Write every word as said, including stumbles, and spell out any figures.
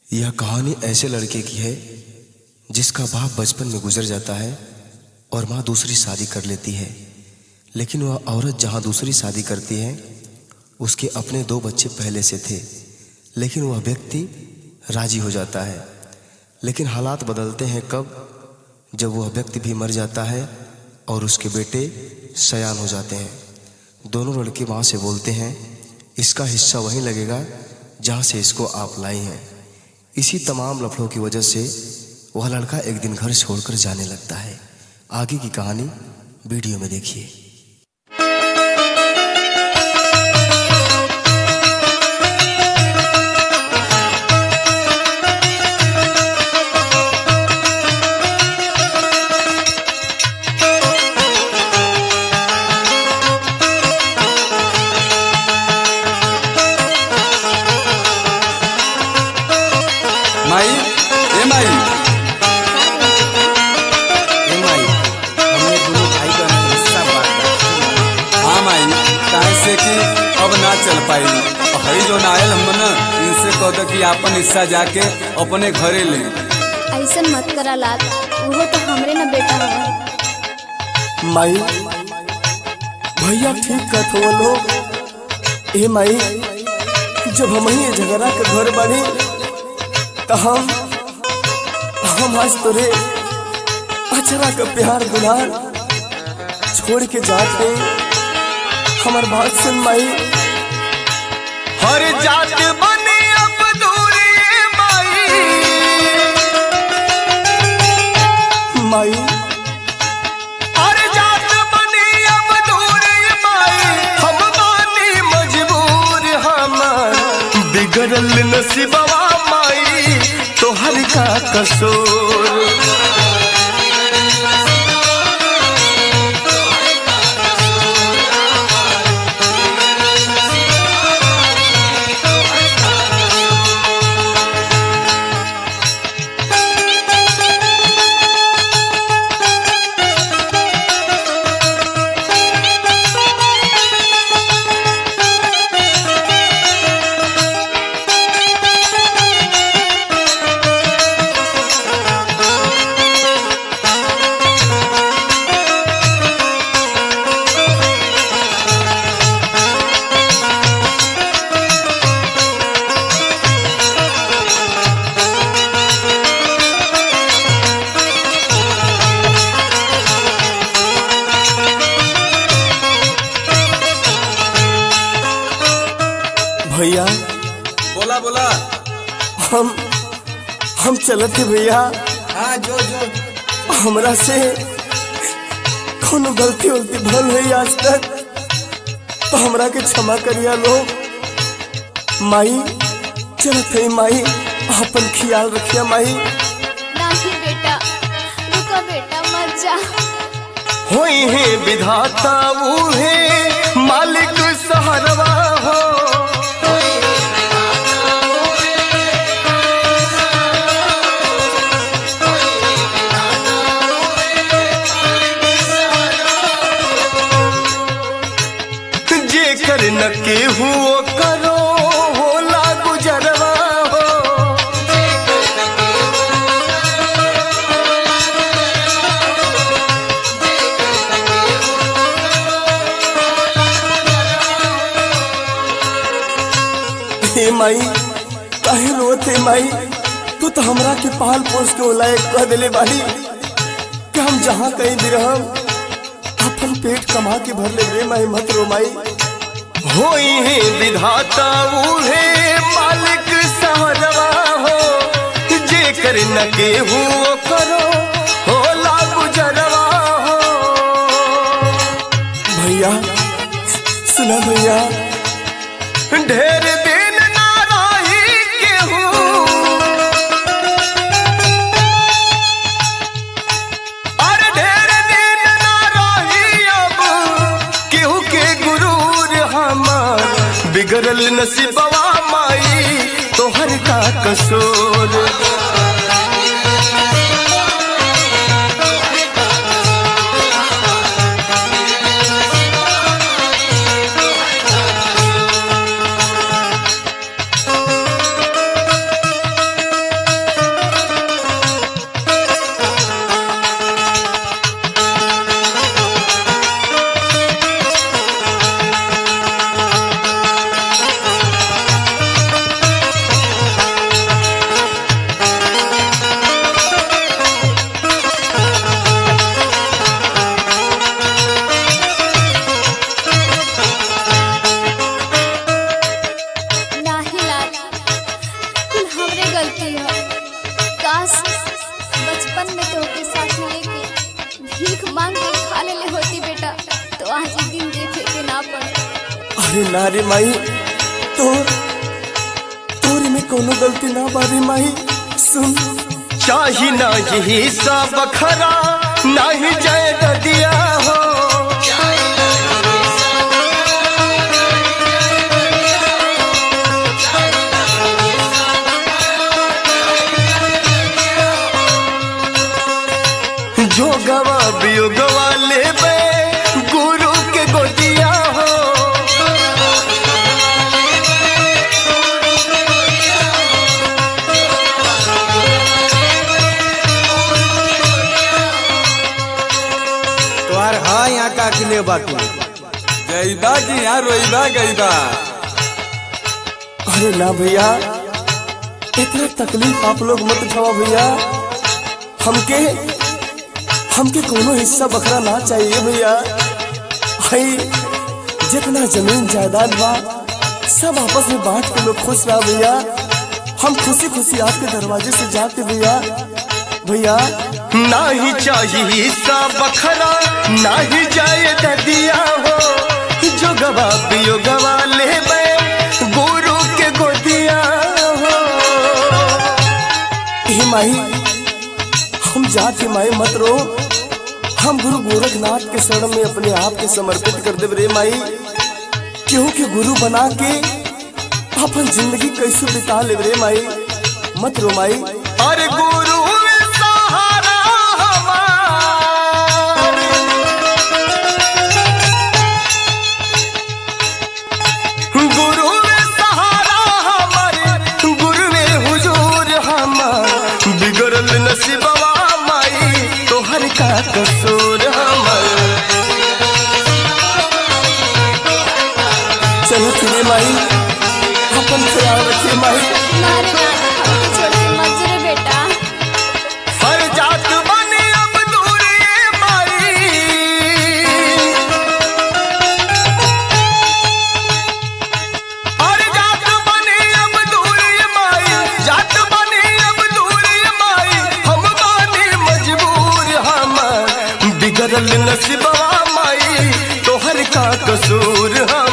यह कहानी ऐसे लड़के की है जिसका बाप बचपन में गुजर जाता है और माँ दूसरी शादी कर लेती है। लेकिन वह औरत जहाँ दूसरी शादी करती है उसके अपने दो बच्चे पहले से थे, लेकिन वह व्यक्ति राजी हो जाता है। लेकिन हालात बदलते हैं कब, जब वह व्यक्ति भी मर जाता है और उसके बेटे सयान हो जाते हैं। दोनों लड़के माँ से बोलते हैं इसका हिस्सा वहीं लगेगा जहाँ से इसको आप लाई हैं। इसी तमाम लफड़ों की वजह से वह लड़का एक दिन घर छोड़कर जाने लगता है। आगे की कहानी वीडियो में देखिए। माई ए माई ए माई हमने दोनों भाई का हिस्सा बांटा। हाँ माई, काहे से कि अब ना चल पाई। हई जो नायल हम न इनसे कह दो कि आपन हिस्सा जाके अपने घरे ले। ऐसन मत करा लाल, वो तो हमरे न बेटा है। माई भैया ठीक कहत हो लो। ए माई, जब हम ही झगड़ा के घर बनी तो हम हम आज तोरे अचरा का प्यार दुलार छोड़ के जाते। हमार बात सुन माई। हर जात बने अब दूरी माई माई हर जात बने अब दूरी माई। हम बानी मजबूर, हमार बिगड़ल नसीबवा माई तोहर का कसूर। भैया बोला बोला। हम हम चलते भैया। हाँ जो जो हमरा से कोनो गलती उलती भल है आज तक तो हमरा के क्षमा करिया लो। माई चलत है माई, अपन ख्याल रखिया माई। नहीं बेटा, रुको बेटा, मत जा। होई है विधाता वो है मालिक सहरवा हो। जेकर न केहू करो होला गुजरवा हो। हे माई काहे रोते माई, तू तो हमरा के पाल पोस के लायक कह देले बानी कि हम जहाँ कहीं भी रहम अपन पेट कमा के भर ले रे माई। मत रो माई। होई है विधाता वो है मालिक सहरवा हो। जेकर न केहू करो होला गुजरवा हो। भैया सुना भैया, ढेर दिन ना रही केहू। अरे ढेर दिन ना रही अब केहू के गुरूर। हमार बिगड़ल नसीबवा माई तोहर का कसूर। हमरे गलती है। काश बचपन में तो के साथ लेके भीख मांग के खा ले होती बेटा, तो आज ही दिन देखे के ना पड़े। अरे ना रे माई, तो तोरे में कोनो गलती ना बारी माई। सुन, चाही ना यही सब खरा नहीं जाए ददिया हो, जो गवा बियो गवा ले बे गुरु के गोदिया हो। तोहार हाँ यहाँ का किले बाटू गईबा की यहाँ रोईबा गईबा। अरे ना भैया, इतना तकलीफ आप लोग मत उठाओ भैया। हमके हमके कोनो हिस्सा बखरा ना चाहिए भैया। भाई जितना जमीन जायदाद बा सब आपस में बांट के लोग खुश रहा भैया। हम खुशी खुशी आपके दरवाजे से जाते भैया। भैया ना ही चाहिए हिस्सा बखरा, ना ही जाए ददिया हो, जो गवा पियो गवा ले बे गुरु के गोदिया हो। हे माही, हम जाके माई मत रो, हम गुरु गोरखनाथ के शरण में अपने आप के समर्पित कर दे रे माई। क्योंकि गुरु बना के अपन जिंदगी कैसे बिता ले रे माई। मत रो माई। अरे गुरु सहारा हमार, गुरु सहारा हमार, गुरु में हुजूर हमार, बिगड़ल नसीबवा माई तोहर का कसूर हमर। चलो चले माई, अपन ख्याल रखिए माई। नारे ना हमके छोड़ के मत जा रे बेटा। हर जात बने अब दूर ये माई, हर जात बने अब दूर ये माई, जात बने अब दूर ये माई, हम बानी मजबूर हमर, बिगड़ल नसीबवा माई तोहर का कसूर हम।